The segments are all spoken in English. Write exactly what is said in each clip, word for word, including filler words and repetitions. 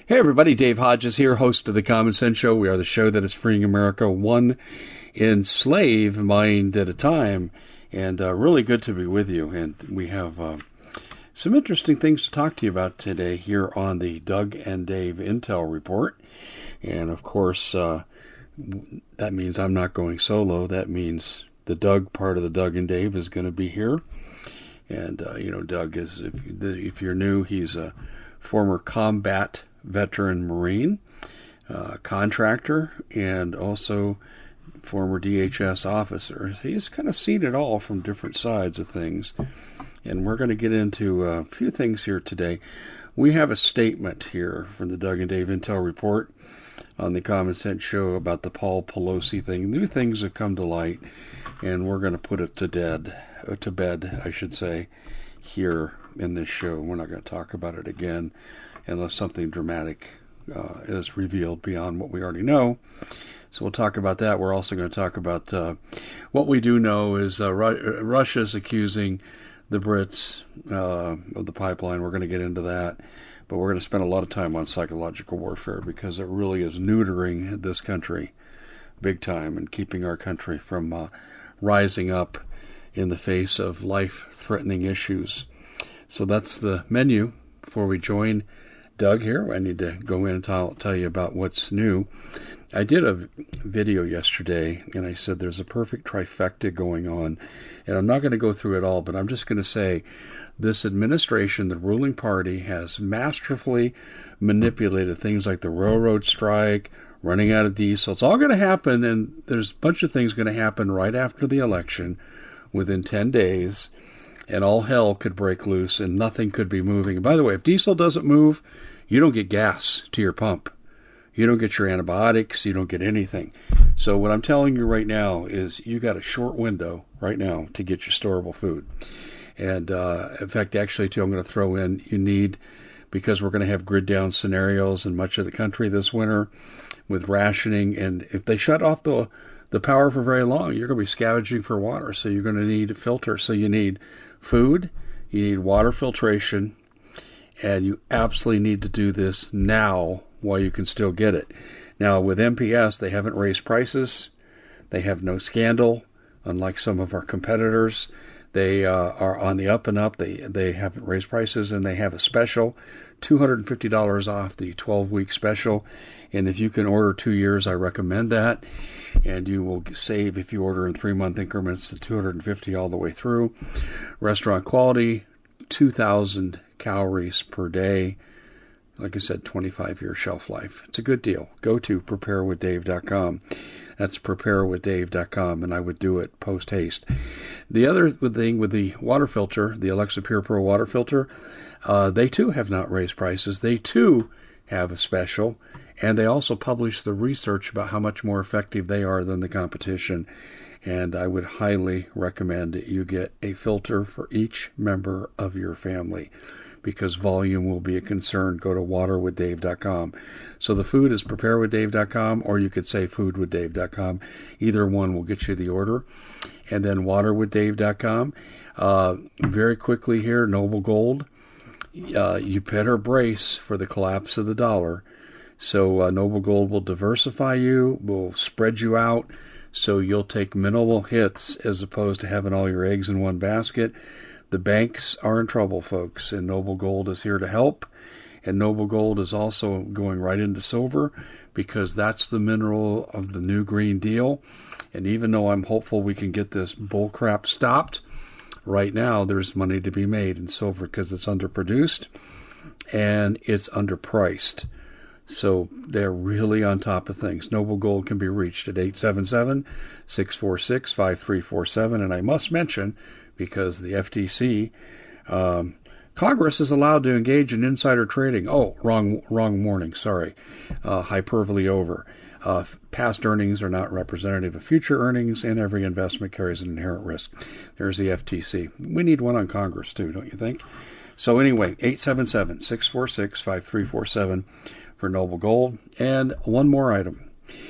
Hey everybody, Dave Hodges here, host of The Common Sense Show. We are the show that is freeing America one enslaved mind at a time. And uh, really good to be with you. And we have uh, some interesting things to talk to you about today here on the Doug and Dave Intel Report. And of course, uh, that means I'm not going solo. That means the Doug part of the Doug and Dave is going to be here. And, uh, you know, Doug is, if, if you're new, he's a former combat veteran Marine, uh, contractor, and also former D H S officer. He's kind of seen it all from different sides of things. And we're going to get into a few things here today. We have a statement here from the Doug and Dave Intel Report on the Common Sense Show about the Paul Pelosi thing. New things have come to light, and we're going to put it to dead, uh, to bed, I should say, here in this show. We're not going to talk about it again unless something dramatic uh, is revealed beyond what we already know. So we'll talk about that. We're also going to talk about uh, what we do know is uh, Ru- Russia's accusing the Brits uh, of the pipeline. We're going to get into that. But we're going to spend a lot of time on psychological warfare because it really is neutering this country big time and keeping our country from uh, rising up in the face of life-threatening issues. So that's the menu. Before we join Doug here, I need to go in and tell, tell you about what's new. I did a video yesterday, and I said there's a perfect trifecta going on. And I'm not going to go through it all, but I'm just going to say this administration, the ruling party, has masterfully manipulated things like the railroad strike, running out of diesel. It's all going to happen, and there's a bunch of things going to happen right after the election within ten days. And all hell could break loose and nothing could be moving. And by the way, if diesel doesn't move, you don't get gas to your pump. You don't get your antibiotics. You don't get anything. So what I'm telling you right now is you got a short window right now to get your storable food. And uh, in fact, actually, too, I'm going to throw in you need, because we're going to have grid down scenarios in much of the country this winter with rationing. And if they shut off the the power for very long, you're going to be scavenging for water. So you're going to need a filter. So you need food, you need water filtration, and you absolutely need to do this now while you can still get it. Now, with M P S, they haven't raised prices. They have no scandal, unlike some of our competitors. They uh, are on the up and up. They they haven't raised prices, and they have a special, two hundred fifty dollars off the twelve-week special. And if you can order two years, I recommend that. And you will save, if you order in three-month increments, to two hundred fifty dollars all the way through. Restaurant quality, two thousand calories per day. Like I said, twenty-five year shelf life. It's a good deal. Go to prepare with dave dot com. That's prepare with dave dot com, and I would do it post-haste. The other thing with the water filter, the Alexa Pure Pro water filter, uh, they too have not raised prices. They too have a special, and they also publish the research about how much more effective they are than the competition. And I would highly recommend that you get a filter for each member of your family, because volume will be a concern. Go to water with dave dot com. So the food is prepare with dave dot com, or you could say food with dave dot com. Either one will get you the order. And then water with dave dot com. Uh, very quickly here, Noble Gold. Uh, you better brace for the collapse of the dollar. So uh, Noble Gold will diversify you, will spread you out, so you'll take minimal hits as opposed to having all your eggs in one basket. The banks are in trouble, folks, and Noble Gold is here to help. And Noble Gold is also going right into silver, because that's the mineral of the new Green Deal. And even though I'm hopeful we can get this bullcrap stopped, right now there's money to be made in silver because it's underproduced and it's underpriced. So they're really on top of things. Noble Gold can be reached at eight seven seven, six four six, five three four seven. And I must mention, because the F T C, um, Congress is allowed to engage in insider trading. Oh, wrong, wrong morning. Sorry. Uh, hyperbole over. Uh, past earnings are not representative of future earnings, and every investment carries an inherent risk. There's the F T C. We need one on Congress, too, don't you think? So anyway, eight seven seven, six four six, five three four seven for Noble Gold. And one more item.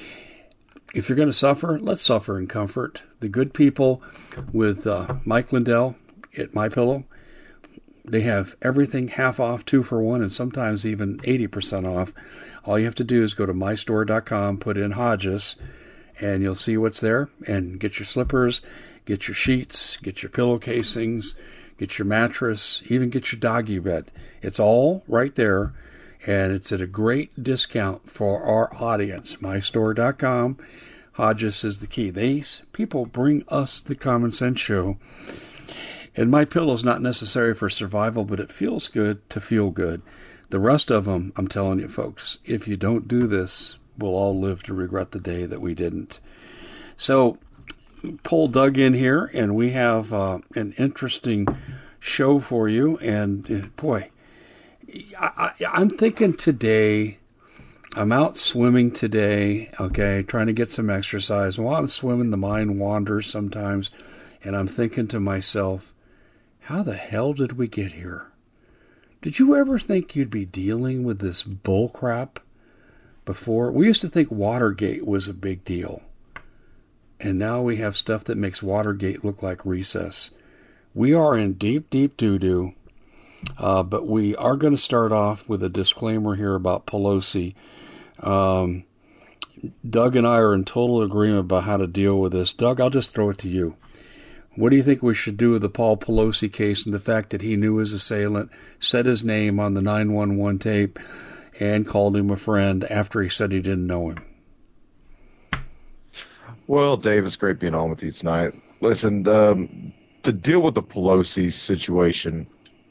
If you're going to suffer, let's suffer in comfort. The good people with uh, Mike Lindell at MyPillow, They have everything half off, two for one, and sometimes even eighty percent off. All you have to do is go to my store dot com, put in Hodges, and you'll see what's there, and get your slippers, get your sheets, get your pillow casings, get your mattress, even get your doggy bed. It's all right there, and it's at a great discount for our audience. my store dot com. Hodges is the key. These people bring us the Common Sense Show. And My Pillow is not necessary for survival, but it feels good to feel good. The rest of them, I'm telling you, folks, if you don't do this, we'll all live to regret the day that we didn't. So, pull Doug in here, and we have uh, an interesting show for you. And, uh, boy, I, I, I'm thinking today, I'm out swimming today, okay, trying to get some exercise. While I'm swimming, the mind wanders sometimes, and I'm thinking to myself, how the hell did we get here? Did you ever think you'd be dealing with this bull crap before? We used to think Watergate was a big deal. And now we have stuff that makes Watergate look like recess. We are in deep, deep doo-doo. Uh, but we are going to start off with a disclaimer here about Pelosi. Um, Doug and I are in total agreement about how to deal with this. Doug, I'll just throw it to you. What do you think we should do with the Paul Pelosi case and the fact that he knew his assailant, said his name on the nine one one tape, and called him a friend after he said he didn't know him? Well, Dave, it's great being on with you tonight. Listen, um, to deal with the Pelosi situation,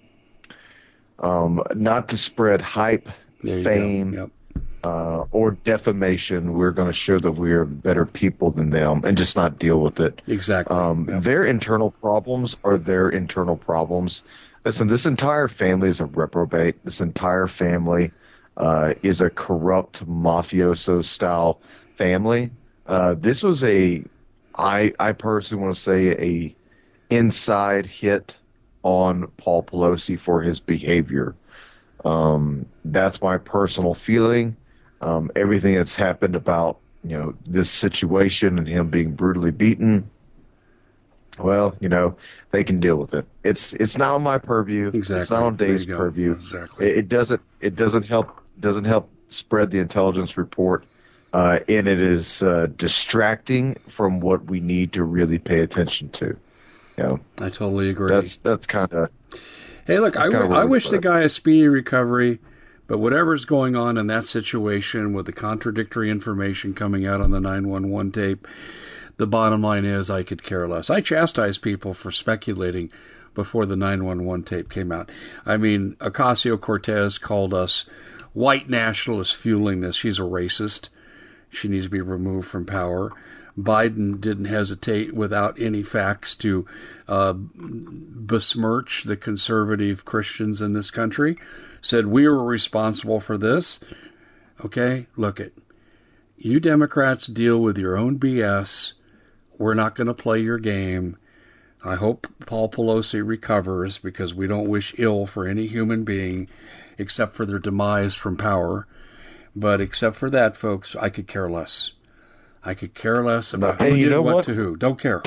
um, not to spread hype, fame, yep. Uh, or defamation, we're going to show that we're better people than them and just not deal with it. Exactly. Um, yep. Their internal problems are their internal problems. Listen, this entire family is a reprobate. This entire family uh, is a corrupt mafioso-style family. Uh, this was a, I, I personally want to say, a inside hit on Paul Pelosi for his behavior. Um, that's my personal feeling. Um, everything that's happened about, you know, this situation and him being brutally beaten, well, you know, they can deal with it. It's it's not on my purview. Exactly. It's not on Dave's purview. Exactly. It, it doesn't it doesn't help doesn't help spread the intelligence report, uh, and it is uh, distracting from what we need to really pay attention to. You know, I totally agree. That's that's kind of. Hey, look, I, w- I wish the guy a speedy recovery, but whatever's going on in that situation with the contradictory information coming out on the nine one one tape, the bottom line is I could care less. I chastise people for speculating before the nine one one tape came out. I mean, Ocasio-Cortez called us white nationalists fueling this. She's a racist. She needs to be removed from power. Biden didn't hesitate without any facts to uh, besmirch the conservative Christians in this country. Said we were responsible for this. Okay, look it. You Democrats deal with your own B S. We're not going to play your game. I hope Paul Pelosi recovers because we don't wish ill for any human being except for their demise from power. But except for that, folks, I could care less. I could care less about no, who you did know what, what to who. Don't care.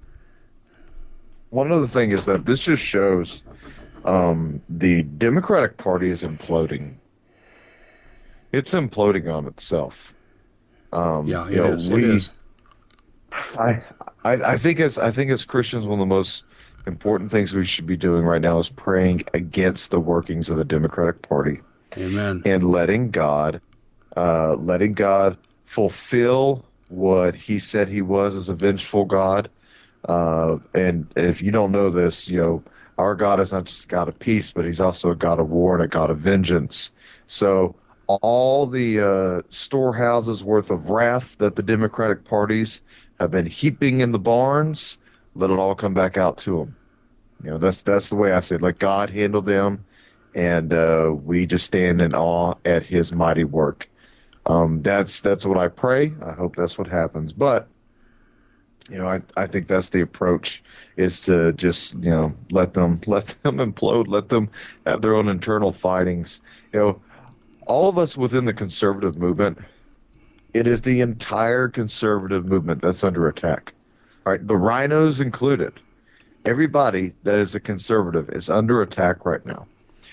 One other thing is that this just shows um, the Democratic Party is imploding. It's imploding on itself. Um, yeah, it you know, is. We, it is. I, I, I think as I think as Christians, one of the most important things we should be doing right now is praying against the workings of the Democratic Party. Amen. And letting God, uh, letting God fulfill what He said He was as a vengeful God. Uh, and if you don't know this, you know, our God is not just a God of peace, but He's also a God of war and a God of vengeance. So all the uh, storehouses worth of wrath that the Democratic parties have been heaping in the barns, let it all come back out to them. You know, that's that's the way I say it. Let God handle them, and uh, we just stand in awe at His mighty work. Um, that's that's what I pray. I hope that's what happens. But you know, I I think that's the approach, is to just, you know, let them let them implode, let them have their own internal fightings. You know, all of us within the conservative movement, it is the entire conservative movement that's under attack. All right, the rhinos included. everybody that is a conservative is under attack right now,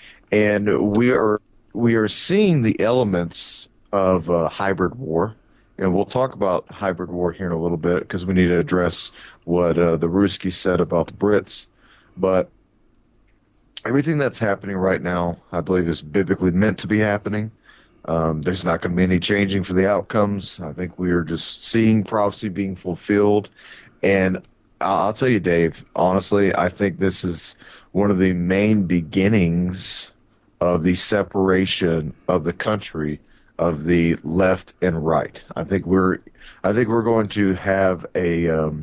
and we are we are seeing the elements of uh, hybrid war. And we'll talk about hybrid war here in a little bit because we need to address what uh, the Ruskies said about the Brits. But everything that's happening right now, I believe, is biblically meant to be happening. Um, there's not going to be any changing for the outcomes. I think we are just seeing prophecy being fulfilled. And I'll tell you, Dave, honestly, I think this is one of the main beginnings of the separation of the country of the left and right. I think we're, I think we're going to have a, um,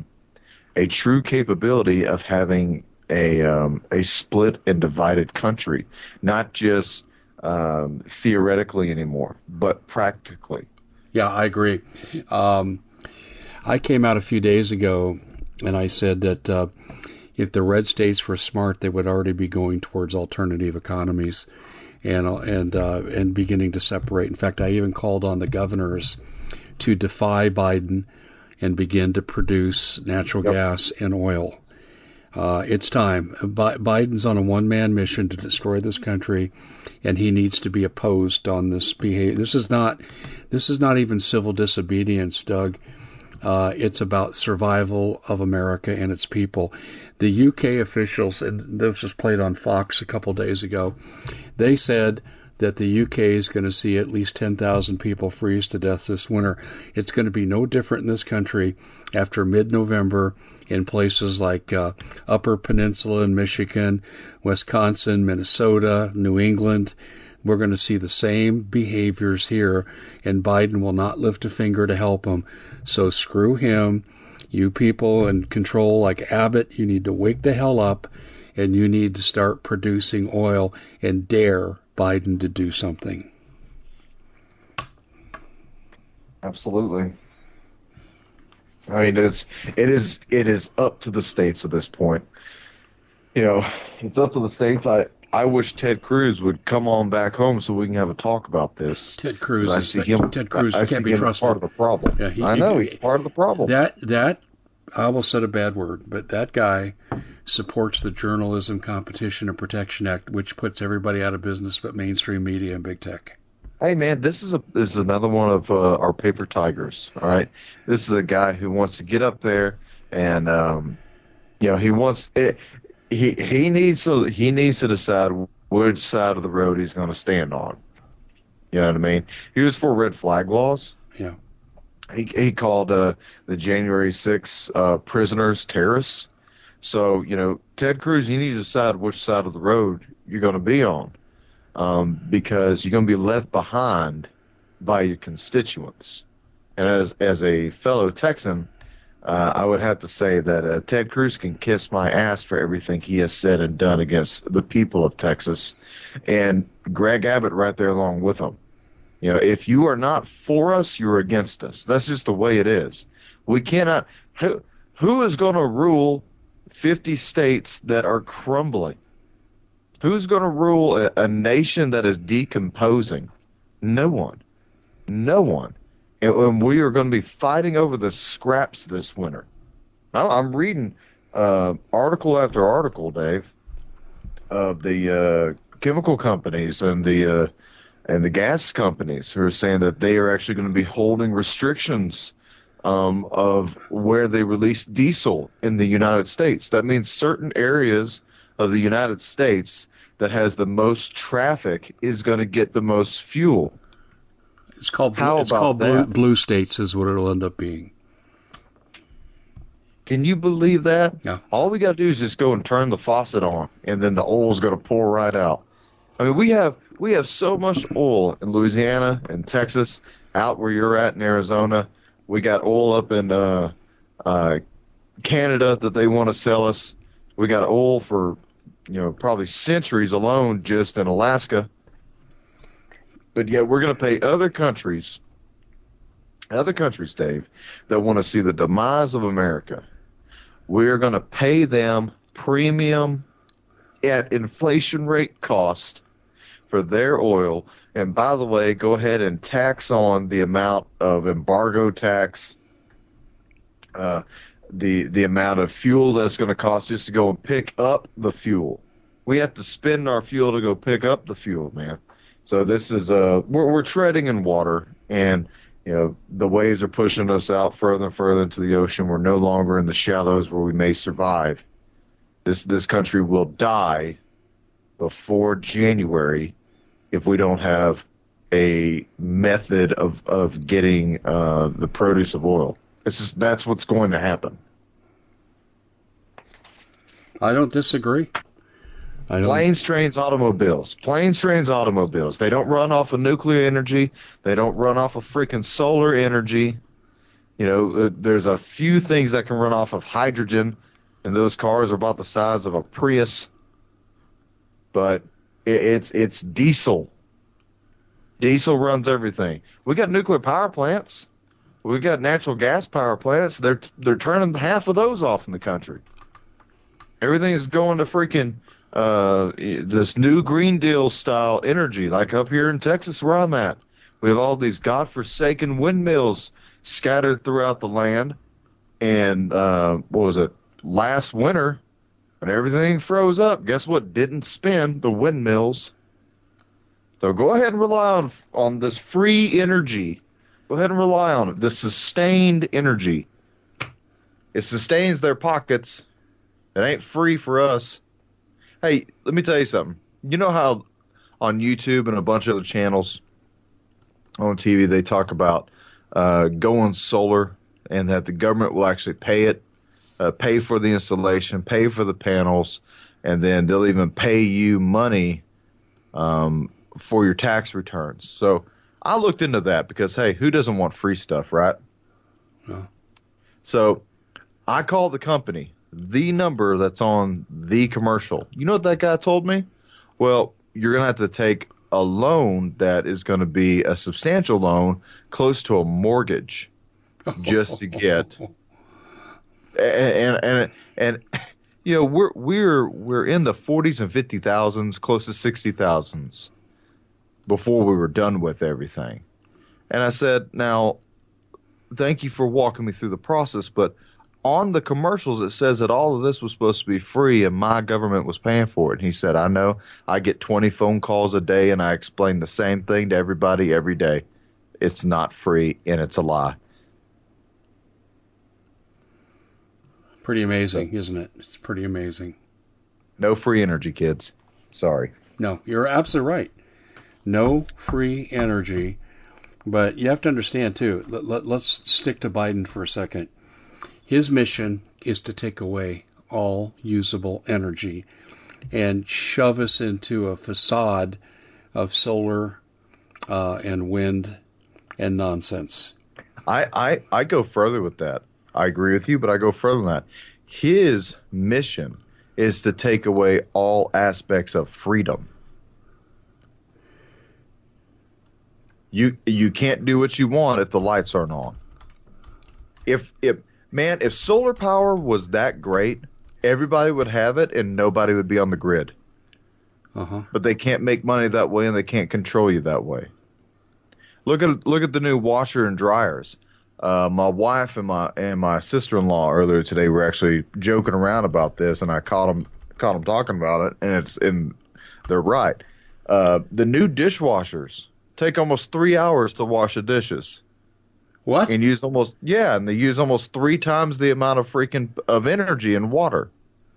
a true capability of having a, um, a split and divided country, not just um, theoretically anymore, but practically. Yeah, I agree. Um, I came out a few days ago and I said that uh, if the red states were smart, they would already be going towards alternative economies and and uh, and beginning to separate. In fact, I even called on the governors to defy Biden and begin to produce natural yep. gas and oil. Uh, it's time. Bi- Biden's on a one-man mission to destroy this country, and he needs to be opposed on this behavior. This is not this is not even civil disobedience, Doug. Uh, it's about survival of America and its people. The U K officials, and this was played on Fox a couple days ago, they said that the U K is going to see at least ten thousand people freeze to death this winter. It's going to be no different in this country after mid-November in places like uh, Upper Peninsula in Michigan, Wisconsin, Minnesota, New England. We're going to see the same behaviors here, and Biden will not lift a finger to help them. So screw him. You people in control like Abbott, you need to wake the hell up, and you need to start producing oil and dare Biden to do something. Absolutely. I mean, it's it is it is up to the states at this point. You know, it's up to the states. I I wish Ted Cruz would come on back home so we can have a talk about this. Ted Cruz, I is, see him. Ted Cruz I, I can't see be him trusted. Part of the problem. Yeah, he, I know he, he's part of the problem. That that I almost said a bad word, but that guy supports the Journalism Competition and Protection Act, which puts everybody out of business but mainstream media and big tech. Hey man, this is a this is another one of uh, our paper tigers. All right, this is a guy who wants to get up there and um, you know he wants it, he he needs to he needs to decide which side of the road he's going to stand on. You know what I mean? He was for red flag laws. Yeah. He he called uh, the January sixth uh, prisoners terrorists. So you know, Ted Cruz, you need to decide which side of the road you're going to be on. Um, because you're going to be left behind by your constituents. And as as a fellow Texan, uh, I would have to say that uh, Ted Cruz can kiss my ass for everything he has said and done against the people of Texas, and Greg Abbott right there along with him. You know, if you are not for us, you're against us. That's just the way it is. We cannot. Who, who is going to rule fifty states that are crumbling? Who's going to rule a, a nation that is decomposing? No one. No one. And, and we are going to be fighting over the scraps this winter. Now, I'm reading uh, article after article, Dave, of the uh, chemical companies and the uh, and the gas companies who are saying that they are actually going to be holding restrictions um, of where they release diesel in the United States. That means certain areas of the United States that has the most traffic is going to get the most fuel. It's called How it's about called blue, that? blue states is what it'll end up being. Can you believe that? Yeah. All we got to do is just go and turn the faucet on, and then the oil's going to pour right out. I mean, we have we have so much oil in Louisiana and Texas, out where you're at in Arizona. We got oil up in uh, uh, Canada that they want to sell us. We got oil for, you know, probably centuries alone just in Alaska. But yet we're going to pay other countries, other countries, Dave, that want to see the demise of America. We're going to pay them premium at inflation rate cost for their oil. And by the way, go ahead and tax on the amount of embargo tax, uh, the the amount of fuel that's going to cost just to go and pick up the fuel. We have to spend our fuel to go pick up the fuel, man. So this is uh we're we're treading in water, and you know the waves are pushing us out further and further into the ocean. We're no longer in the shallows where we may survive. This this country will die before January if we don't have a method of of getting uh, the produce of oil. It's just, that's what's going to happen. I don't disagree. I don't... Planes, trains, automobiles. Planes, trains, automobiles. They don't run off of nuclear energy. They don't run off of freaking solar energy. You know, uh, there's a few things that can run off of hydrogen, and those cars are about the size of a Prius. But it, it's it's diesel. Diesel runs everything. We got nuclear power plants. We got natural gas power plants. They're they're turning half of those off in the country. Everything is going to freaking uh, this new Green Deal style energy, like up here in Texas where I'm at. We have all these godforsaken windmills scattered throughout the land. And uh, what was it? Last winter, when everything froze up, guess what didn't spin? The windmills. So go ahead and rely on on this free energy. Go ahead and rely on it. The sustained energy. It sustains their pockets. It ain't free for us. Hey, let me tell you something. You know how on YouTube and a bunch of other channels on T V they talk about uh, going solar, and that the government will actually pay it, uh, pay for the installation, pay for the panels, and then they'll even pay you money um, for your tax returns. So I looked into that because, hey, who doesn't want free stuff, right? No. So I called the company, the number that's on the commercial. You know what that guy told me? Well, you're going to have to take a loan that is going to be a substantial loan, close to a mortgage, just to get. And and and, and you know, we're we're we're in the forties and fifty thousands, close to sixty thousands before we were done with everything. And I said, now, thank you for walking me through the process, but on the commercials, it says that all of this was supposed to be free and my government was paying for it. And he said, I know. I get twenty phone calls a day, and I explain the same thing to everybody every day. It's not free, and it's a lie. Pretty amazing, isn't it? It's pretty amazing. No free energy, kids. Sorry. No, you're absolutely right. No free energy. But you have to understand, too, let, let, let's stick to Biden for a second. His mission is to take away all usable energy and shove us into a facade of solar uh, and wind and nonsense. I, I, I go further with that. I agree with you, but I go further than that. His mission is to take away all aspects of freedom. You you can't do what you want if the lights aren't on. If if Man, if solar power was that great, everybody would have it and nobody would be on the grid. Uh-huh. But they can't make money that way, and they can't control you that way. Look at look at the new washer and dryers. Uh, my wife and my and my sister-in-law earlier today were actually joking around about this, and I caught them caught them talking about it, and it's and they're right. Uh, the new dishwashers take almost three hours to wash the dishes. What? And use almost yeah, and they use almost three times the amount of freaking of energy and water.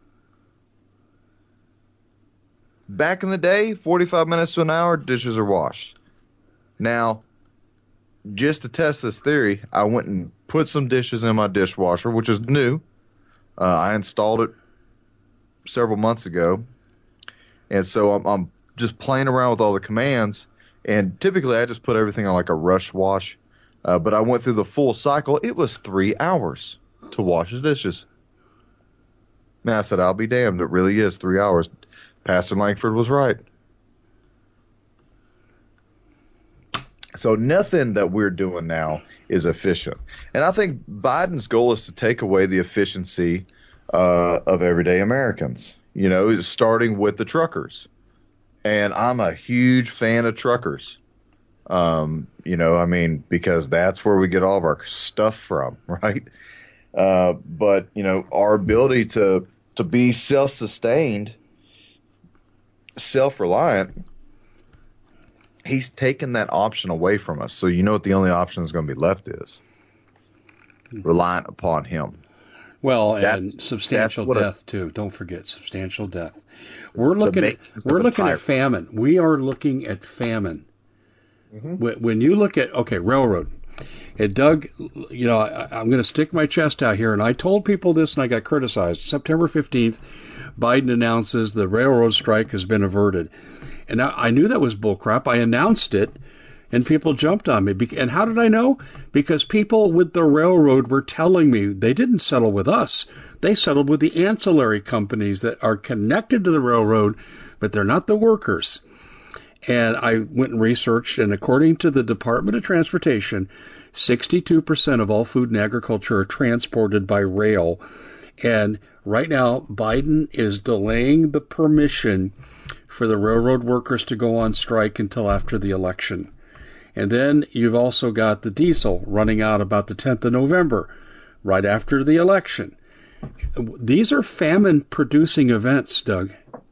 Back in the day, forty-five minutes to an hour, dishes are washed. Now, just to test this theory, I went and put some dishes in my dishwasher, which is new. Uh, I installed it several months ago, and so I'm, I'm just playing around with all the commands. And typically, I just put everything on like a rush wash. Uh, but I went through the full cycle. It was three hours to wash the dishes. Now I said, I'll be damned. It really is three hours. Pastor Langford was right. So nothing that we're doing now is efficient. And I think Biden's goal is to take away the efficiency uh, of everyday Americans, you know, starting with the truckers. And I'm a huge fan of truckers. Um, you know, I mean, because that's where we get all of our stuff from, right? Uh, but, you know, our ability to, to be self-sustained, self-reliant, he's taken that option away from us. So you know what the only option is going to be left is? Reliant upon him. Well, That's- and substantial that's what a- death too. Don't forget substantial death. We're looking at makings of we're a looking at tyrant. famine. We are looking at famine. When, when you look at okay, railroad. And Doug, you know, I, I'm going to stick my chest out here, and I told people this, and I got criticized. September fifteenth, Biden announces the railroad strike has been averted, and I, I knew that was bullcrap. I announced it. And people jumped on me. And how did I know? Because people with the railroad were telling me they didn't settle with us. They settled with the ancillary companies that are connected to the railroad, but they're not the workers. And I went and researched, and according to the Department of Transportation, sixty-two percent of all food and agriculture are transported by rail. And right now, Biden is delaying the permission for the railroad workers to go on strike until after the election. And then you've also got the diesel running out about the tenth of November, right after the election. These are famine-producing events, Doug.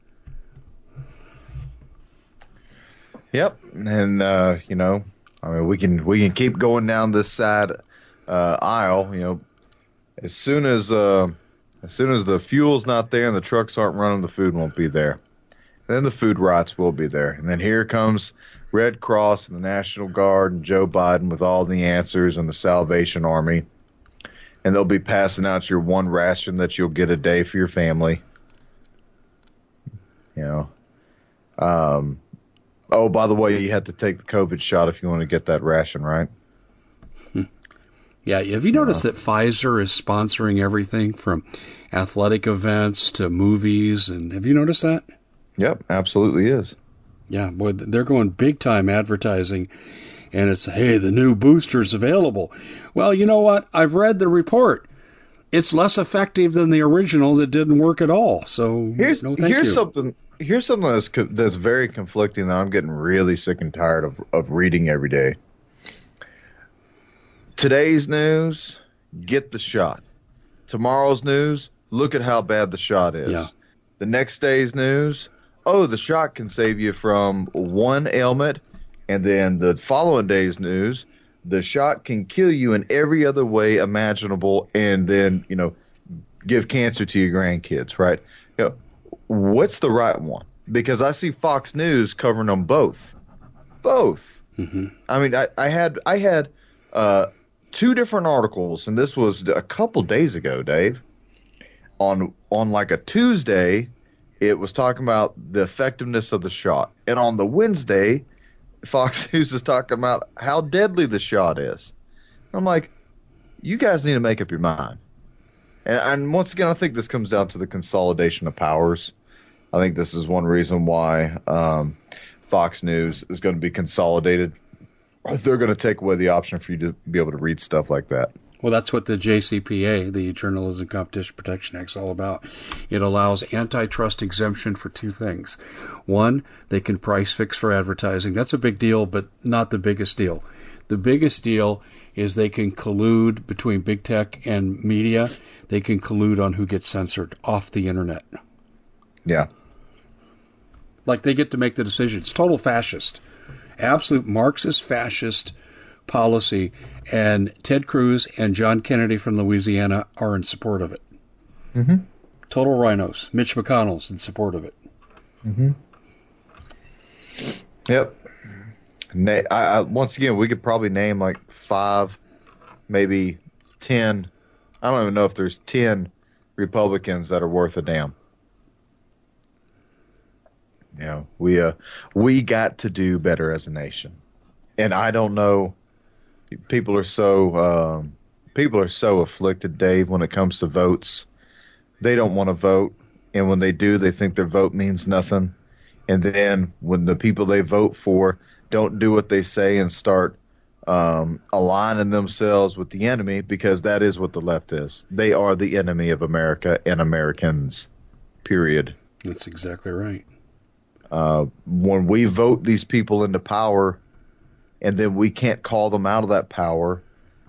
Yep, and uh, you know, I mean, we can we can keep going down this side uh, aisle. You know, as soon as uh, as soon as the fuel's not there and the trucks aren't running, the food won't be there. Then the food riots will be there, and then here comes Red Cross and the National Guard and Joe Biden with all the answers and the Salvation Army, and they'll be passing out your one ration that you'll get a day for your family. You know. Um, oh, by the way, you have to take the COVID shot if you want to get that ration, right? Yeah, have you noticed that Pfizer is sponsoring everything from athletic events to movies? And have you noticed that? Yep, absolutely is. Yeah, boy, they're going big time advertising, and it's, hey, the new booster's available. Well, you know what? I've read the report. It's less effective than the original that didn't work at all. So Here's no, thank here's you. something here's something that's co- that's very conflicting that I'm getting really sick and tired of of reading every day. Today's news, get the shot. Tomorrow's news, look at how bad the shot is. Yeah. The next day's news, oh, the shot can save you from one ailment, and then the following day's news, the shot can kill you in every other way imaginable, and then, you know, give cancer to your grandkids, right? You know, what's the right one? Because I see Fox News covering them both. Both. Mm-hmm. I mean, I, I had I had uh, two different articles, and this was a couple days ago, Dave. On on like a Tuesday, it was talking about the effectiveness of the shot, and on the Wednesday, Fox News is talking about how deadly the shot is. I'm like, you guys need to make up your mind. And, and once again, I think this comes down to the consolidation of powers. I think this is one reason why um, Fox News is going to be consolidated. They're going to take away the option for you to be able to read stuff like that. Well, that's what the J C P A, the Journalism Competition Protection Act, is all about. It allows antitrust exemption for two things. One, they can price fix for advertising. That's a big deal, but not the biggest deal. The biggest deal is they can collude between big tech and media. They can collude on who gets censored off the internet. Yeah. Like they get to make the decision. It's total fascist. Absolute Marxist fascist policy, and Ted Cruz and John Kennedy from Louisiana are in support of it. Mm-hmm. Total rhinos. Mitch McConnell's in support of it. Mm-hmm. Yep. Na- I, I, once again, we could probably name like five, maybe ten. I don't even know if there's ten Republicans that are worth a damn. You know, we uh, we got to do better as a nation, and I don't know. People are so um, people are so afflicted, Dave, when it comes to votes. They don't want to vote, and when they do, they think their vote means nothing. And then when the people they vote for don't do what they say and start um, aligning themselves with the enemy, because that is what the left is. They are the enemy of America and Americans, period. That's exactly right. Uh, when we vote these people into power, and then we can't call them out of that power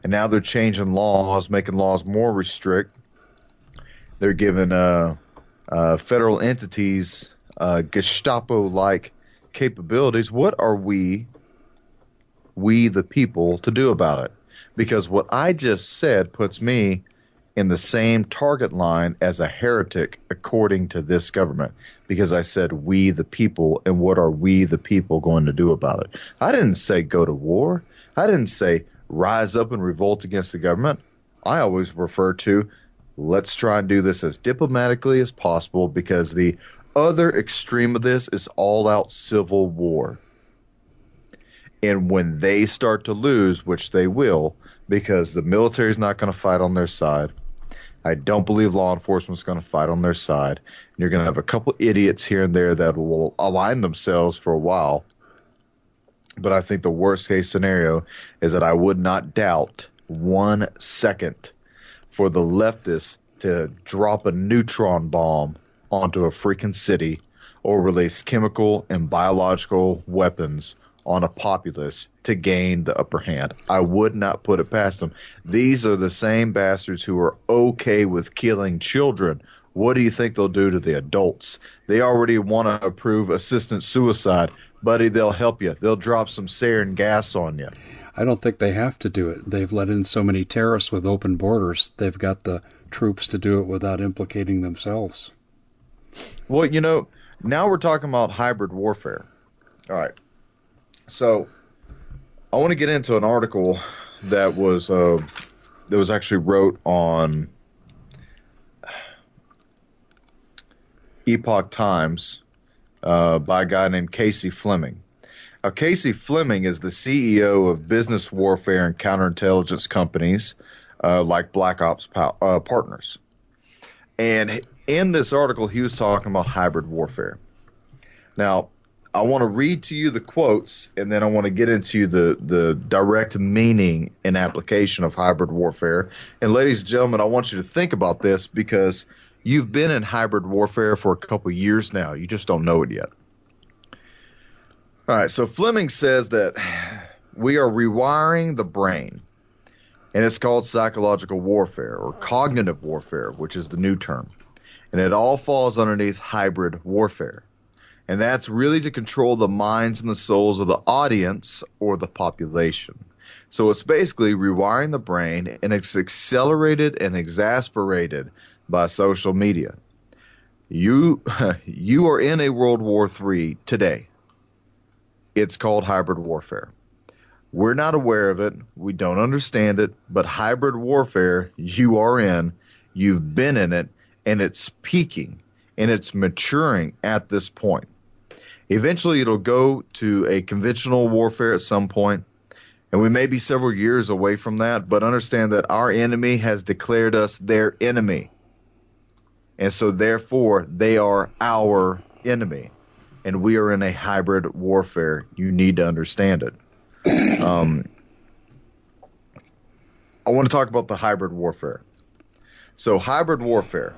and now they're changing laws, making laws more restrict. They're giving uh, uh, federal entities uh, Gestapo-like capabilities. What are we, we the people, to do about it? Because what I just said puts me in the same target line as a heretic according to this government, because I said we the people, and what are we the people going to do about it? I didn't say go to war. I didn't say rise up and revolt against the government. I always refer to let's try and do this as diplomatically as possible, because the other extreme of this is all-out civil war. And when they start to lose, which they will, because the military is not going to fight on their side, I don't believe law enforcement is going to fight on their side. And you're going to have a couple idiots here and there that will align themselves for a while. But I think the worst case scenario is that I would not doubt one second for the leftists to drop a neutron bomb onto a freaking city or release chemical and biological weapons on a populace to gain the upper hand. I would not put it past them. These are the same bastards who are okay with killing children. What do you think they'll do to the adults? They already want to approve assisted suicide. Buddy, they'll help you. They'll drop some sarin gas on you. I don't think they have to do it. They've let in so many terrorists with open borders. They've got the troops to do it without implicating themselves. Well, you know, now we're talking about hybrid warfare. All right. So I want to get into an article that was uh, that was actually wrote on Epoch Times uh, by a guy named Casey Fleming. Now, Casey Fleming is the C E O of business warfare and counterintelligence companies uh, like Black Ops pa- uh, Partners. And in this article, he was talking about hybrid warfare. Now, I want to read to you the quotes, and then I want to get into the, the direct meaning and application of hybrid warfare. And ladies and gentlemen, I want you to think about this, because you've been in hybrid warfare for a couple years now. You just don't know it yet. All right, so Fleming says that we are rewiring the brain, and it's called psychological warfare or cognitive warfare, which is the new term. And it all falls underneath hybrid warfare. And that's really to control the minds and the souls of the audience or the population. So it's basically rewiring the brain, and it's accelerated and exasperated by social media. You, you are in a World War Three today. It's called hybrid warfare. We're not aware of it. We don't understand it. But hybrid warfare, you are in. You've been in it, and it's peaking, and it's maturing at this point. Eventually, it'll go to a conventional warfare at some point, and we may be several years away from that, but understand that our enemy has declared us their enemy. And so, therefore, they are our enemy, and we are in a hybrid warfare. You need to understand it. Um, I want to talk about the hybrid warfare. So, hybrid warfare.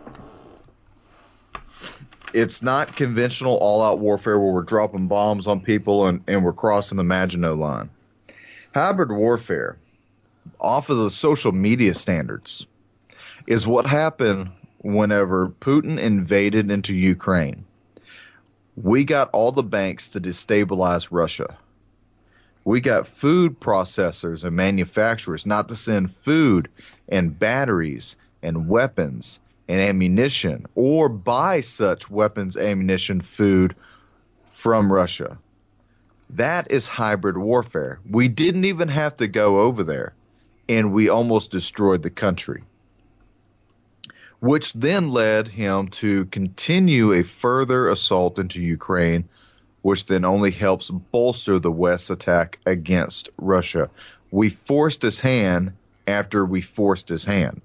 It's not conventional all-out warfare where we're dropping bombs on people and, and we're crossing the Maginot Line. Hybrid warfare, off of the social media standards, is what happened whenever Putin invaded into Ukraine. We got all the banks to destabilize Russia. We got food processors and manufacturers not to send food and batteries and weapons and ammunition, or buy such weapons, ammunition, food from Russia. That is hybrid warfare. We didn't even have to go over there, and we almost destroyed the country, which then led him to continue a further assault into Ukraine, which then only helps bolster the West's attack against Russia. We forced his hand after we forced his hand.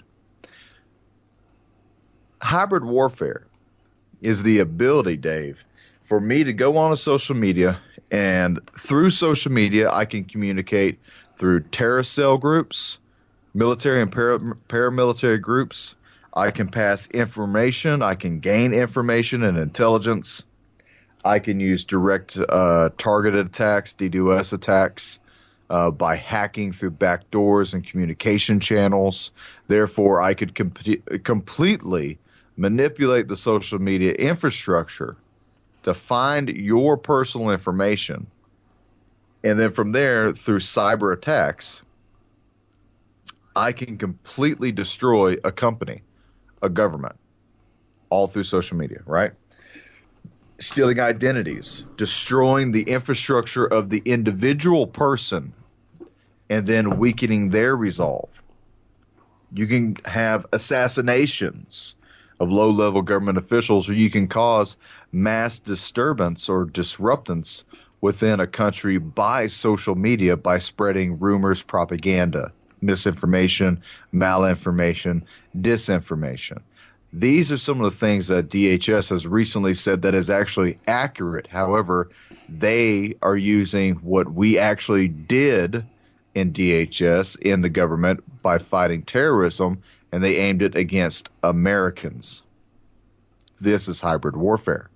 Hybrid warfare is the ability, Dave, for me to go on a social media, and through social media I can communicate through terrorist cell groups, military and para- paramilitary groups. I can pass information. I can gain information and intelligence. I can use direct uh, targeted attacks, D DoS attacks. uh, by hacking through back doors and communication channels. Therefore, I could com- completely manipulate the social media infrastructure to find your personal information. And then from there, through cyber attacks, I can completely destroy a company, a government, all through social media, right? Stealing identities, destroying the infrastructure of the individual person, and then weakening their resolve. You can have assassinations of low-level government officials, or you can cause mass disturbance or disruptance within a country by social media by spreading rumors, propaganda, misinformation, malinformation, disinformation. These are some of the things that D H S has recently said that is actually accurate. However, they are using what we actually did in D H S, in the government, by fighting terrorism, and they aimed it against Americans. This is hybrid warfare.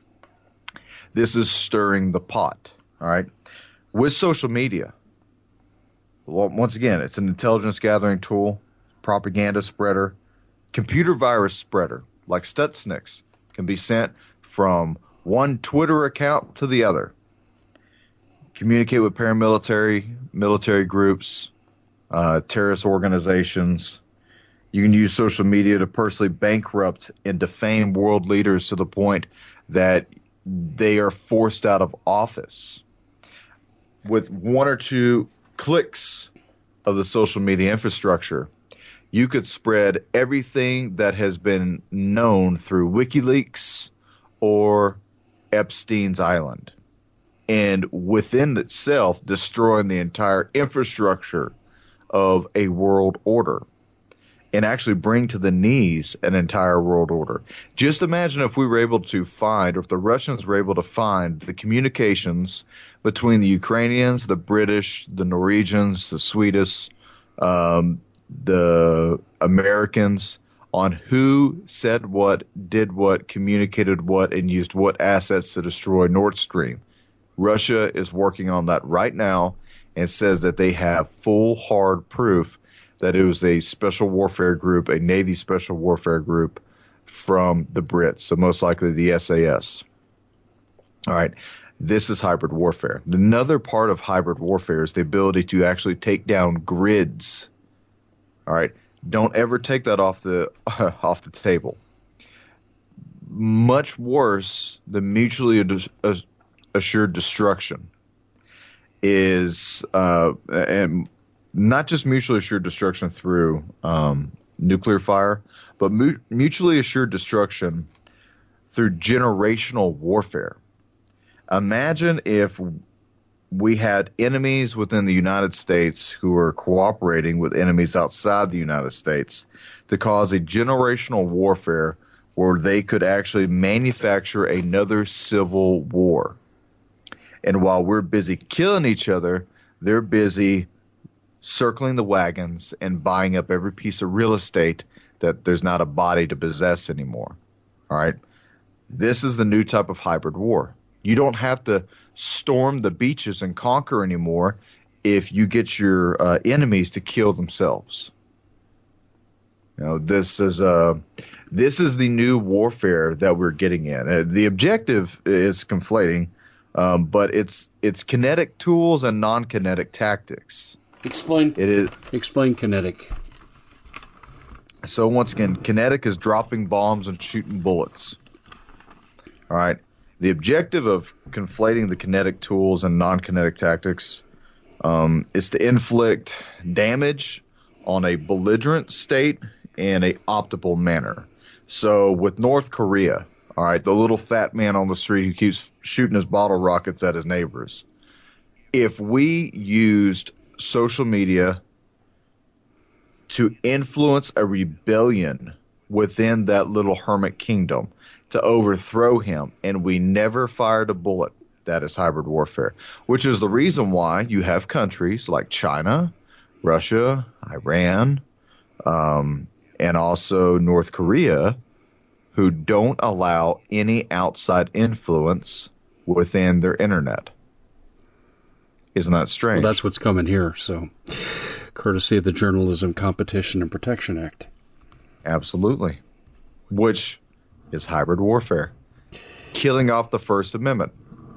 This is stirring the pot, all right? With social media, well, once again, it's an intelligence gathering tool, propaganda spreader, computer virus spreader, like Stuxnet, can be sent from one Twitter account to the other. Communicate with paramilitary, military groups, uh, terrorist organizations. You can use social media to personally bankrupt and defame world leaders to the point that they are forced out of office. With one or two clicks of the social media infrastructure, you could spread everything that has been known through WikiLeaks or Epstein's Island, and within itself destroying the entire infrastructure of a world order, and actually bring to the knees an entire world order. Just imagine if we were able to find, or if the Russians were able to find, the communications between the Ukrainians, the British, the Norwegians, the Swedes, um, the Americans, on who said what, did what, communicated what, and used what assets to destroy Nord Stream. Russia is working on that right now and says that they have full hard proof that it was a special warfare group, a Navy special warfare group from the Brits, so most likely the S A S. All right, this is hybrid warfare. Another part of hybrid warfare is the ability to actually take down grids. All right, don't ever take that off the uh, off the table. Much worse than mutually assured destruction is, uh, and not just mutually assured destruction through um, nuclear fire, but mu- mutually assured destruction through generational warfare. Imagine if we had enemies within the United States who were cooperating with enemies outside the United States to cause a generational warfare where they could actually manufacture another civil war. And while we're busy killing each other, they're busy circling the wagons and buying up every piece of real estate that there's not a body to possess anymore. All right. This is the new type of hybrid war. You don't have to storm the beaches and conquer anymore if you get your uh, enemies to kill themselves. You know, this is uh, this is the new warfare that we're getting in. Uh, the objective is conflating, um, but it's it's kinetic tools and non-kinetic tactics. Explain. It is explain kinetic. So once again, kinetic is dropping bombs and shooting bullets. All right. The objective of conflating the kinetic tools and non-kinetic tactics um, is to inflict damage on a belligerent state in a optimal manner. So with North Korea, all right, the little fat man on the street who keeps shooting his bottle rockets at his neighbors, if we used social media to influence a rebellion within that little hermit kingdom to overthrow him, and we never fired a bullet, that is hybrid warfare, which is the reason why you have countries like China, Russia, Iran, um, and also North Korea who don't allow any outside influence within their internet. Isn't that strange? Well, that's what's coming here. So, courtesy of the Journalism Competition and Protection Act. Absolutely. Which is hybrid warfare. Killing off the First Amendment.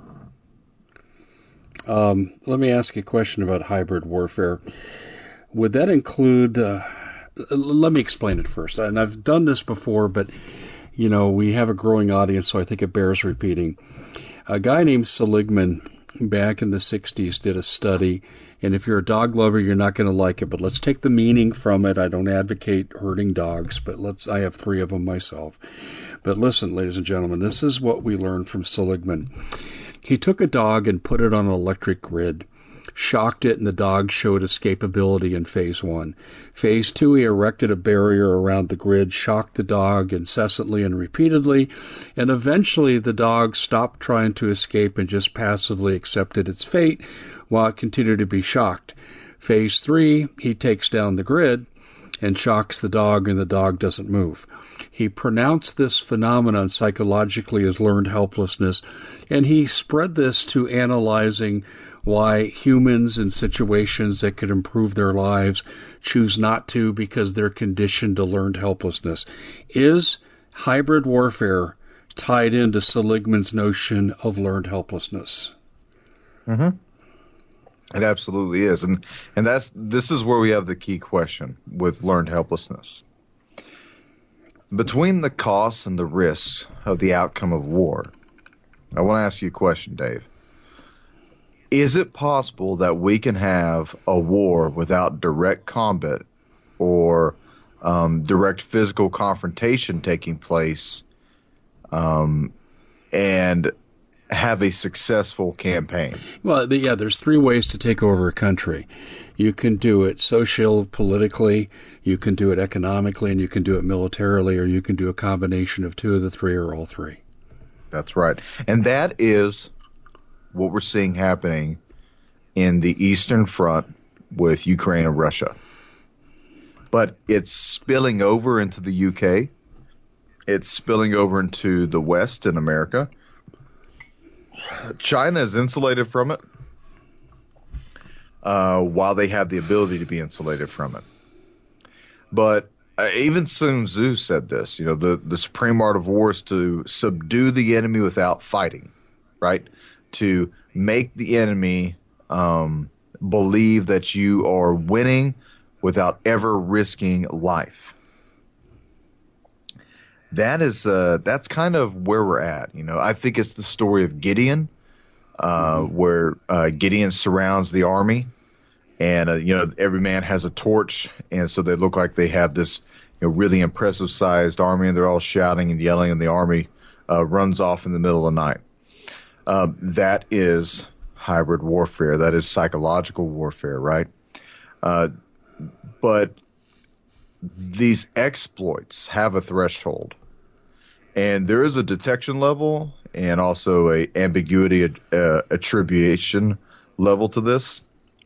Um, let me ask you a question about hybrid warfare. Would that include... Uh, let me explain it first. And I've done this before, but, you know, we have a growing audience, so I think it bears repeating. A guy named Seligman back in the sixties did a study, and if you're a dog lover, you're not going to like it, but let's take the meaning from it. I don't advocate hurting dogs, but let's, I have three of them myself. But listen, ladies and gentlemen, this is what we learned from Seligman. He took a dog and put it on an electric grid, shocked it, and the dog showed escapability in phase one. Phase two, he erected a barrier around the grid, shocked the dog incessantly and repeatedly, and eventually the dog stopped trying to escape and just passively accepted its fate while it continued to be shocked. Phase three, he takes down the grid and shocks the dog, and the dog doesn't move. He pronounced this phenomenon psychologically as learned helplessness, and he spread this to analyzing why humans in situations that could improve their lives choose not to because they're conditioned to learned helplessness. Is hybrid warfare tied into Seligman's notion of learned helplessness? Mm-hmm. It absolutely is. And and that's this is where we have the key question with learned helplessness. Between the costs and the risks of the outcome of war, I want to ask you a question, Dave. Is it possible that we can have a war without direct combat or um, direct physical confrontation taking place um, and have a successful campaign? Well, the, yeah, there's three ways to take over a country. You can do it social, politically, you can do it economically, and you can do it militarily, or you can do a combination of two of the three or all three. That's right. And that is what we're seeing happening in the Eastern Front with Ukraine and Russia. But it's spilling over into the U K. It's spilling over into the West in America. China is insulated from it, uh, while they have the ability to be insulated from it. But uh, even Sun Tzu said this, you know, the, the supreme art of war is to subdue the enemy without fighting, right? To make the enemy um, believe that you are winning without ever risking life. That is, uh, that's kind of where we're at. You know, I think it's the story of Gideon, uh, mm-hmm. where uh, Gideon surrounds the army, and uh, you know, every man has a torch, and so they look like they have this, you know, really impressive sized army, and they're all shouting and yelling, and the army uh, runs off in the middle of the night. Uh, that is hybrid warfare. That is psychological warfare, right? Uh, but these exploits have a threshold. And there is a detection level and also a ambiguity uh, attribution level to this.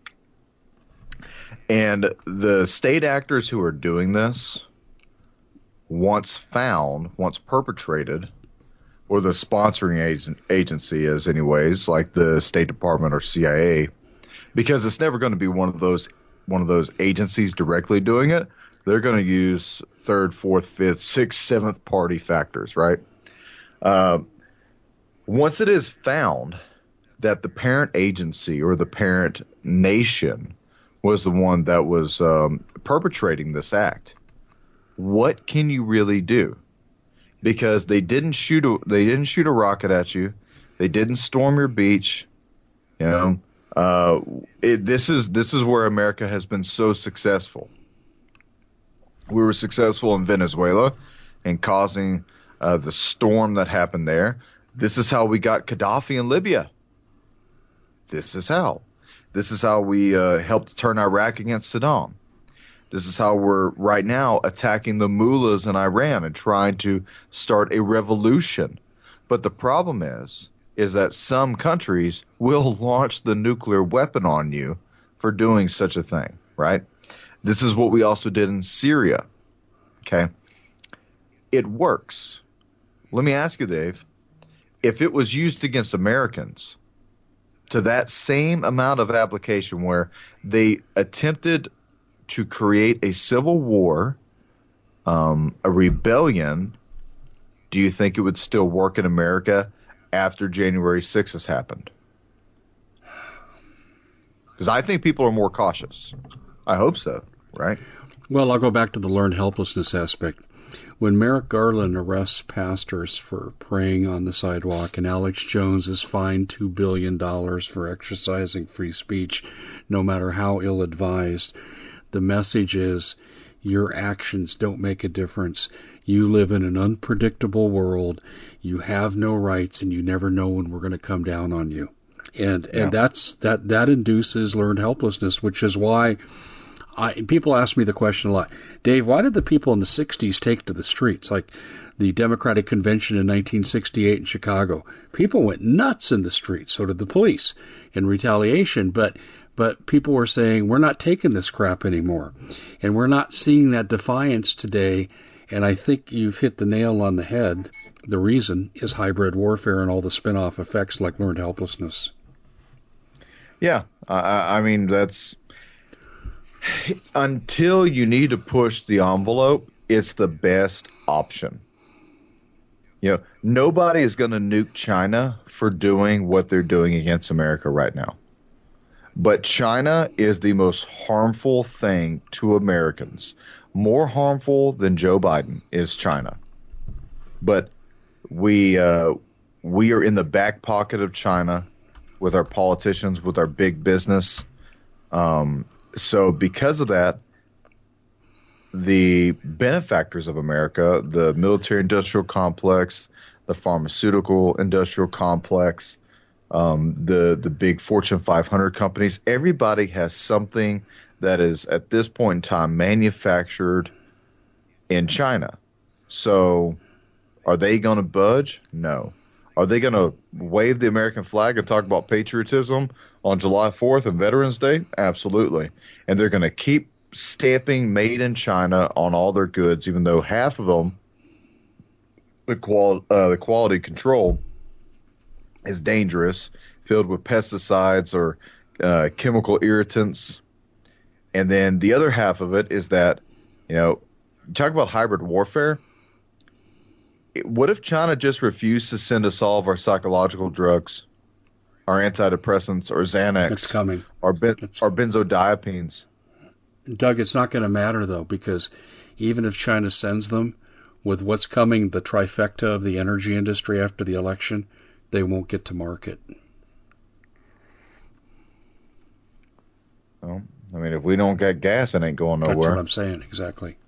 And the state actors who are doing this, once found, once perpetrated, or the sponsoring agent, agency is anyways, like the State Department or C I A, because it's never going to be one of those one of those agencies directly doing it. They're going to use third, fourth, fifth, sixth, seventh party factors, right? Uh, once it is found that the parent agency or the parent nation was the one that was um, perpetrating this act, what can you really do? Because they didn't shoot a, they didn't shoot a rocket at you, they didn't storm your beach, you know. Uh, it, this is this is where America has been so successful. We were successful in Venezuela in causing uh, the storm that happened there. This is how we got Gaddafi in Libya. This is how. This is how we uh, helped turn Iraq against Saddam. This is how we're right now attacking the mullahs in Iran and trying to start a revolution. But the problem is, is that some countries will launch the nuclear weapon on you for doing such a thing, right? This is what we also did in Syria, okay? It works. Let me ask you, Dave, if it was used against Americans, to that same amount of application where they attempted to create a civil war, um, a rebellion, do you think it would still work in America after January sixth has happened? Because I think people are more cautious. I hope so, right? Well, I'll go back to the learned helplessness aspect. When Merrick Garland arrests pastors for praying on the sidewalk and Alex Jones is fined two billion dollars for exercising free speech, no matter how ill-advised, the message is your actions don't make a difference. You live in an unpredictable world. You have no rights, and you never know when we're going to come down on you. And yeah. and that's that that induces learned helplessness, which is why I, people ask me the question a lot, Dave, why did the people in the sixties take to the streets? Like the Democratic Convention in nineteen sixty-eight in Chicago. People went nuts in the streets, so did the police, in retaliation. But but people were saying, we're not taking this crap anymore. And we're not seeing that defiance today. And I think you've hit the nail on the head. The reason is hybrid warfare and all the spin-off effects like learned helplessness. Yeah, I, I mean, that's... Until you need to push the envelope, it's the best option. You know, nobody is going to nuke China for doing what they're doing against America right now. But China is the most harmful thing to Americans. More harmful than Joe Biden is China. But we uh, we are in the back pocket of China with our politicians, with our big business. Um So because of that, the benefactors of America, the military-industrial complex, the pharmaceutical-industrial complex, um, the the big Fortune five hundred companies, everybody has something that is, at this point in time, manufactured in China. So are they going to budge? No. Are they going to wave the American flag and talk about patriotism on July fourth and Veterans Day? Absolutely. And they're going to keep stamping made in China on all their goods, even though half of them, the, qual- uh, the quality control is dangerous, filled with pesticides or uh, chemical irritants. And then the other half of it is that, you know, talk about hybrid warfare. What if China just refused to send us all of our psychological drugs, our antidepressants, or Xanax, it's coming, or, ben- or benzodiazepines? Doug, it's not going to matter, though, because even if China sends them, with what's coming, the trifecta of the energy industry after the election, they won't get to market. Well, I mean, if we don't get gas, it ain't going nowhere. That's what I'm saying, exactly.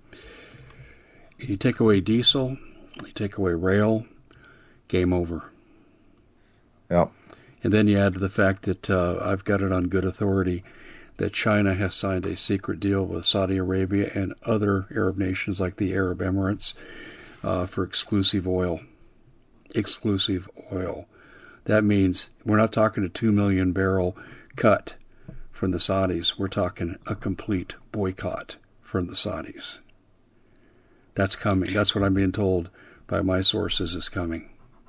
You take away diesel, you take away rail, game over. Yep. And then you add to the fact that uh, I've got it on good authority that China has signed a secret deal with Saudi Arabia and other Arab nations like the Arab Emirates uh, for exclusive oil. Exclusive oil. That means we're not talking a two million barrel cut from the Saudis. We're talking a complete boycott from the Saudis. That's coming. That's what I'm being told by my sources is coming.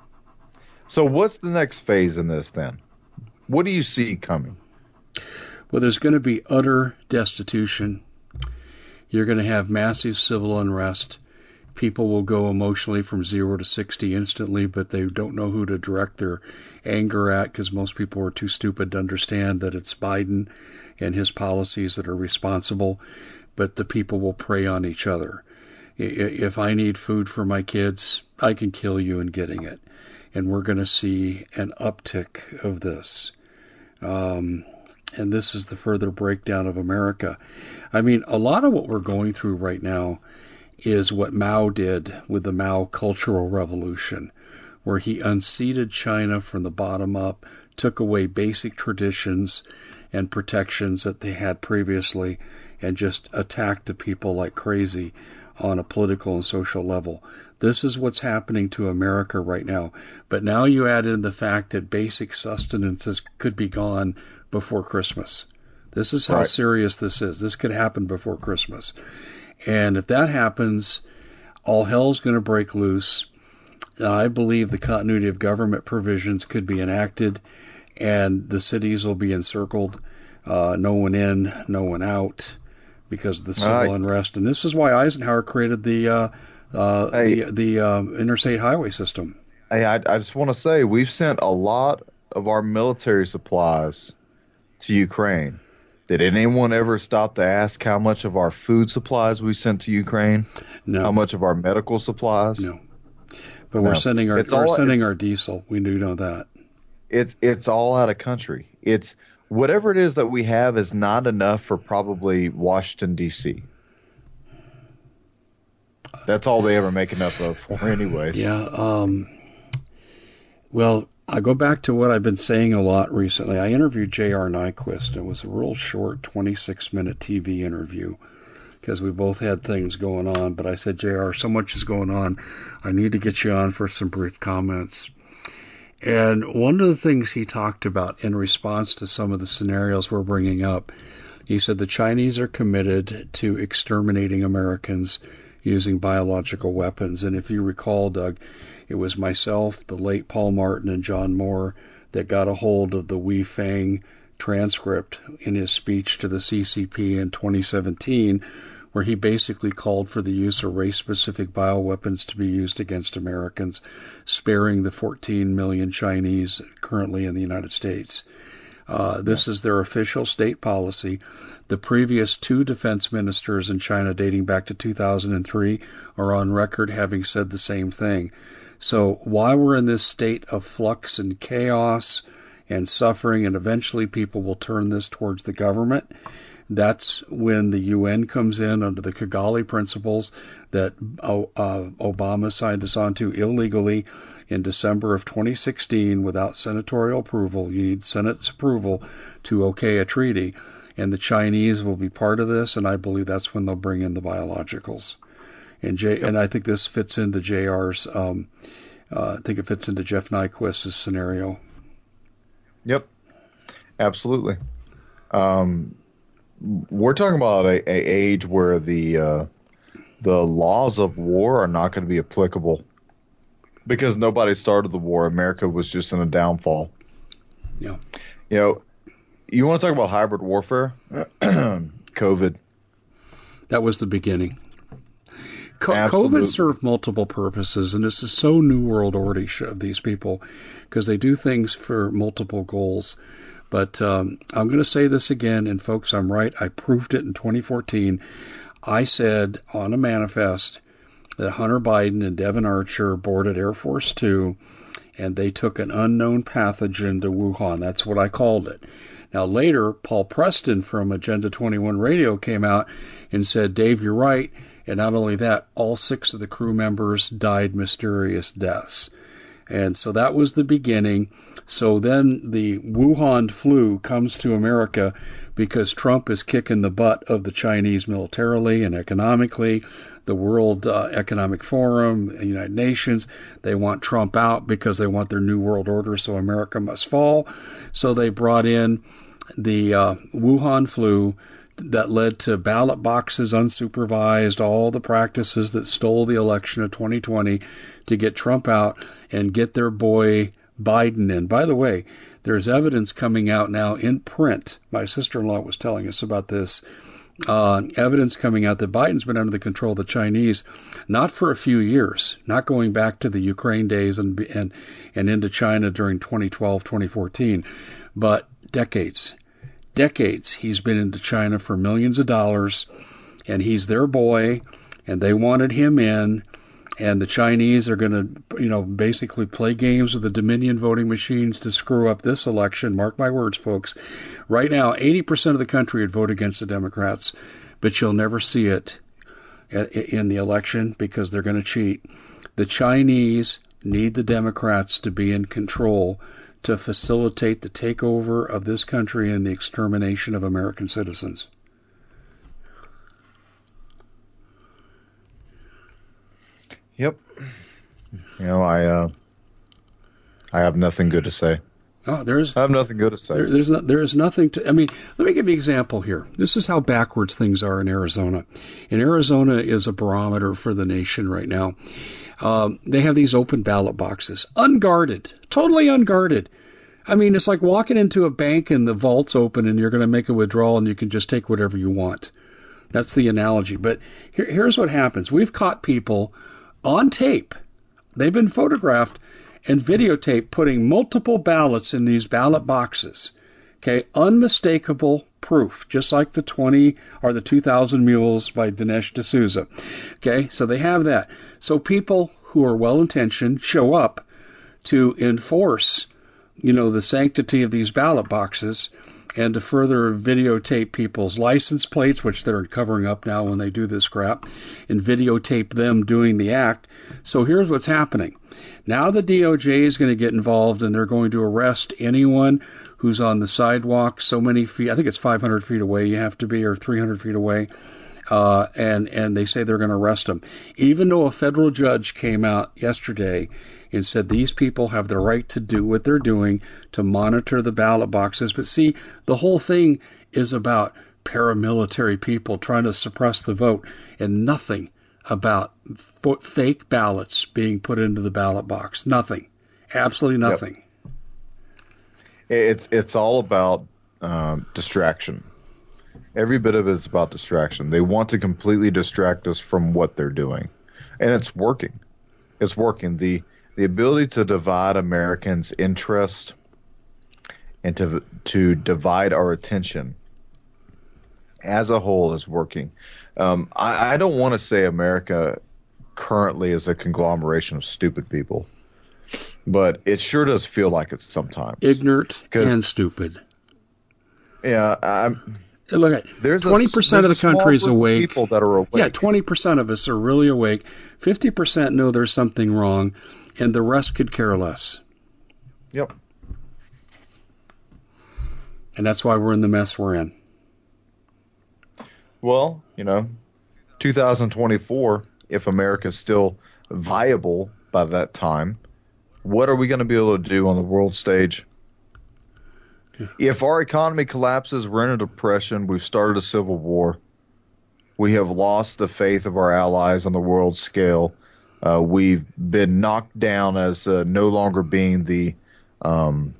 So what's the next phase in this then? What do you see coming? Well, there's going to be utter destitution. You're going to have massive civil unrest. People will go emotionally from zero to sixty instantly, but they don't know who to direct their anger at because most people are too stupid to understand that it's Biden and his policies that are responsible, but the people will prey on each other. If I need food for my kids, I can kill you in getting it. And we're going to see an uptick of this. Um, and this is the further breakdown of America. I mean, a lot of what we're going through right now is what Mao did with the Mao Cultural Revolution, where he unseated China from the bottom up, took away basic traditions and protections that they had previously, and just attacked the people like crazy on a political and social level. This is what's happening to America right now. But now you add in the fact that basic sustenances could be gone before Christmas. This is how right. serious this is. This could happen before Christmas. And if that happens, all hell's going to break loose. I believe the continuity of government provisions could be enacted, and the cities will be encircled, uh, no one in, no one out, because of the civil right. unrest. And this is why Eisenhower created the uh, uh, hey, the, the uh, interstate highway system. Hey, I, I just want to say we've sent a lot of our military supplies to Ukraine. Did anyone ever stop to ask how much of our food supplies we sent to Ukraine? No. How much of our medical supplies? No. But No. we're sending our It's we're all- sending it's- our diesel. We do know that. It's it's all out of country. It's whatever it is that we have is not enough for probably Washington D C. That's all they ever make enough of for, anyways. Yeah. Um, well, I go back to what I've been saying a lot recently. I interviewed J R. Nyquist. It was a real short twenty-six minute T V interview because we both had things going on. But I said, J R, so much is going on. I need to get you on for some brief comments. And one of the things he talked about in response to some of the scenarios we're bringing up, he said the Chinese are committed to exterminating Americans using biological weapons. And if you recall, Doug, it was myself, the late Paul Martin, and John Moore that got a hold of the Wei Fang transcript in his speech to the C C P in twenty seventeen, where he basically called for the use of race-specific bioweapons to be used against Americans, sparing the fourteen million Chinese currently in the United States. Uh, this is their official state policy. The previous two defense ministers in China, dating back to two thousand three, are on record having said the same thing. So while we're in this state of flux and chaos and suffering, and eventually people will turn this towards the government, that's when the U N comes in under the Kigali principles that uh, Obama signed us onto illegally in December of twenty sixteen without senatorial approval. You need Senate's approval to okay a treaty, and the Chinese will be part of this, and I believe that's when they'll bring in the biologicals. And J, yep. and I think this fits into J R's, um, uh, I think it fits into Jeff Nyquist's scenario. Yep, absolutely. Um, we're talking about a, a age where the uh, the laws of war are not going to be applicable because nobody started the war. America was just in a downfall. Yeah. You know, you want to talk about hybrid warfare? COVID. That was the beginning. Co- Absolutely. COVID served multiple purposes, and this is so New World Order of these people because they do things for multiple goals. But um, I'm going to say this again, and folks, I'm right. I proved it in twenty fourteen. I said on a manifest that Hunter Biden and Devin Archer boarded Air Force Two, and they took an unknown pathogen to Wuhan. That's what I called it. Now, later, Paul Preston from Agenda twenty-one Radio came out and said, Dave, you're right. And not only that, all six of the crew members died mysterious deaths. And so that was the beginning. So then the Wuhan flu comes to America because Trump is kicking the butt of the Chinese militarily and economically. The World uh, Economic Forum, the United Nations, they want Trump out because they want their new world order, so America must fall. So they brought in the uh, Wuhan flu that led to ballot boxes unsupervised, all the practices that stole the election of twenty twenty to get Trump out and get their boy Biden in. By the way, there's evidence coming out now in print. My sister-in-law was telling us about this. Uh, evidence coming out that Biden's been under the control of the Chinese, not for a few years, not going back to the Ukraine days and and, and into China during twenty twelve, twenty fourteen, but decades. Decades he's been into China for millions of dollars, and he's their boy, and they wanted him in, and the Chinese are going to, you know, basically play games with the Dominion voting machines to screw up this election. Mark my words, folks. Right now, eighty percent of the country would vote against the Democrats, but you'll never see it in the election because they're going to cheat. The Chinese need the Democrats to be in control to facilitate the takeover of this country and the extermination of American citizens. Yep. You know, I uh, I have nothing good to say. Oh, there's. I have nothing good to say. There, there's not. There is nothing to. I mean, let me give you an example here. This is how backwards things are in Arizona. And Arizona is a barometer for the nation right now. Um, they have these open ballot boxes, unguarded, totally unguarded. I mean, it's like walking into a bank and the vault's open and you're going to make a withdrawal and you can just take whatever you want. That's the analogy. But here, here's what happens. We've caught people on tape. They've been photographed and videotaped putting multiple ballots in these ballot boxes. Okay, unmistakable proof, just like the twenty or the two thousand Mules by Dinesh D'Souza. Okay, so they have that. So people who are well-intentioned show up to enforce, you know, the sanctity of these ballot boxes and to further videotape people's license plates, which they're covering up now when they do this crap, and videotape them doing the act. So here's what's happening. Now the D O J is going to get involved and they're going to arrest anyone who's on the sidewalk so many feet. I think it's five hundred feet away you have to be, or three hundred feet away. Uh, and, and they say they're going to arrest them. Even though a federal judge came out yesterday and said these people have the right to do what they're doing to monitor the ballot boxes. But see, the whole thing is about paramilitary people trying to suppress the vote and nothing about f- fake ballots being put into the ballot box. Nothing. Absolutely nothing. Yep. It's it's all about um, distraction. Every bit of it is about distraction. They want to completely distract us from what they're doing, and it's working. It's working. the The ability to divide Americans' interest and to to divide our attention as a whole is working. Um, I, I don't want to say America currently is a conglomeration of stupid people, but it sure does feel like it sometimes. Ignorant and stupid. Yeah, I'm. Look at there's twenty percent of the country is awake. People that are awake. Yeah, twenty percent of us are really awake. Fifty percent know there's something wrong, and the rest could care less. Yep. And that's why we're in the mess we're in. Well, you know, two thousand twenty-four, if America's still viable by that time, what are we going to be able to do on the world stage? Yeah. If our economy collapses, we're in a depression, we've started a civil war, we have lost the faith of our allies on the world scale, uh, we've been knocked down as uh, no longer being the um,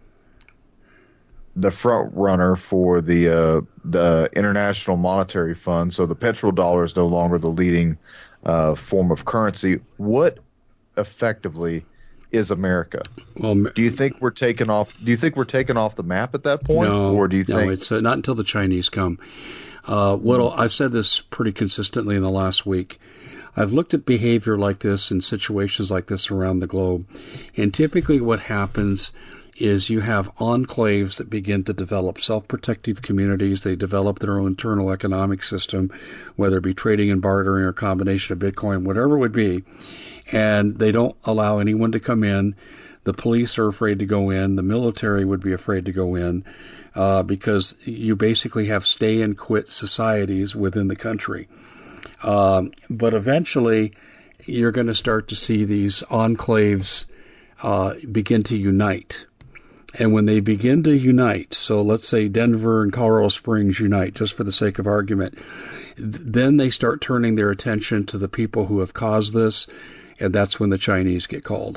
the front runner for the uh, the International Monetary Fund, so the petrodollar is no longer the leading uh, form of currency. What effectively is America? Well, do you think we're taken off? Do you think we're taken off the map at that point, no, or do you no, think it's uh, not until the Chinese come? Uh, what I've said this pretty consistently in the last week. I've looked at behavior like this in situations like this around the globe, and typically what happens is you have enclaves that begin to develop self-protective communities. They develop their own internal economic system, whether it be trading and bartering or a combination of Bitcoin, whatever it would be. And they don't allow anyone to come in. The police are afraid to go in. The military would be afraid to go in uh, because you basically have stay and quit societies within the country. Um, but eventually, you're going to start to see these enclaves uh, begin to unite. And when they begin to unite, so let's say Denver and Colorado Springs unite, just for the sake of argument, then they start turning their attention to the people who have caused this, and that's when the Chinese get called.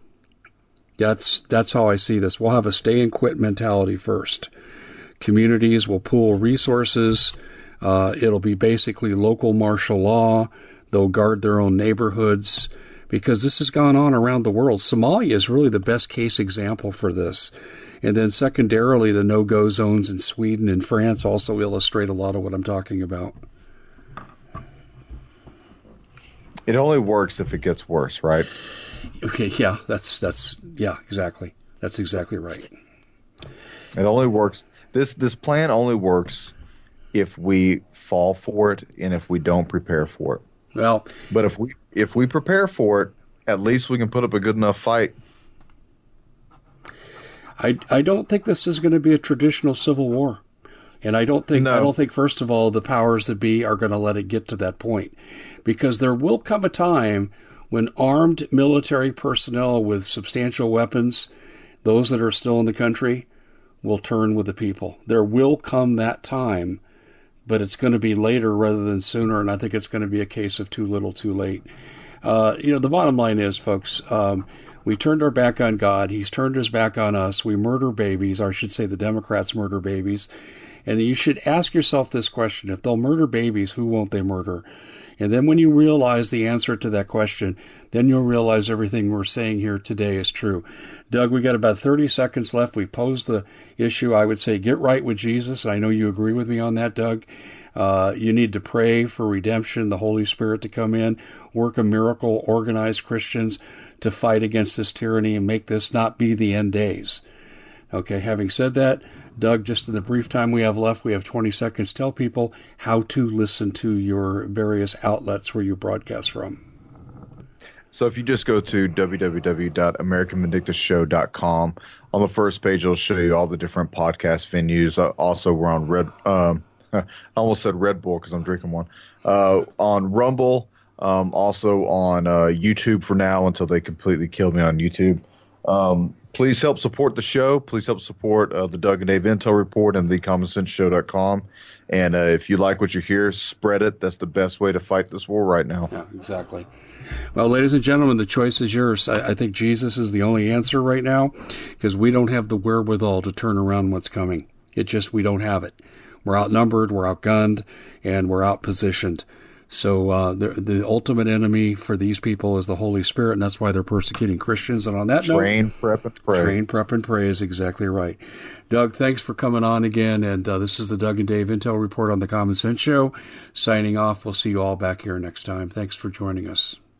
That's that's how I see this. We'll have a stay and quit mentality first. Communities will pool resources. Uh, it'll be basically local martial law. They'll guard their own neighborhoods because this has gone on around the world. Somalia is really the best case example for this. And then secondarily, the no-go zones in Sweden and France also illustrate a lot of what I'm talking about. It only works if it gets worse, right? Okay, yeah, that's, that's, yeah, exactly. That's exactly right. It only works. This, this plan only works if we fall for it and if we don't prepare for it. Well, but if we if we prepare for it, at least we can put up a good enough fight. I, I don't think this is going to be a traditional civil war, and I don't think no. I don't think first of all the powers that be are going to let it get to that point, because there will come a time when armed military personnel with substantial weapons, those that are still in the country, will turn with the people. There will come that time. But it's going to be later rather than sooner, and I think it's going to be a case of too little, too late. Uh, you know, the bottom line is, folks, um, We turned our back on God. He's turned his back on us. We murder babies, or I should say the Democrats murder babies. And you should ask yourself this question. If they'll murder babies, who won't they murder? And then when you realize the answer to that question, then you'll realize everything we're saying here today is true. Doug, we got about thirty seconds left. We posed the issue. I would say get right with Jesus. I know you agree with me on that, Doug. Uh, you need to pray for redemption, the Holy Spirit to come in, work a miracle, organize Christians to fight against this tyranny and make this not be the end days. Okay, having said that, Doug, just in the brief time we have left, we have twenty seconds. Tell people how to listen to your various outlets where you broadcast from. So if you just go to w w w dot american vindictus show dot com, on the first page it'll show you all the different podcast venues. Uh, also, we're on Red. Um, I almost said Red Bull because I'm drinking one. Uh, on Rumble, um, also on uh, YouTube for now until they completely kill me on YouTube. Um, please help support the show. Please help support uh, the Doug and Dave Intel Report and the common sense show dot com. And uh, if you like what you hear, spread it. That's the best way to fight this war right now. Yeah, exactly. Well, ladies and gentlemen, the choice is yours. I, I think Jesus is the only answer right now because we don't have the wherewithal to turn around what's coming. It just, we don't have it. We're outnumbered, we're outgunned, and we're outpositioned. So uh, the, the ultimate enemy for these people is the Holy Spirit, and that's why they're persecuting Christians. And on that note, train, prep, and pray. Train, prep, and pray is exactly right. Doug, thanks for coming on again. And uh, this is the Doug and Dave Intel Report on the Common Sense Show. Signing off. We'll see you all back here next time. Thanks for joining us.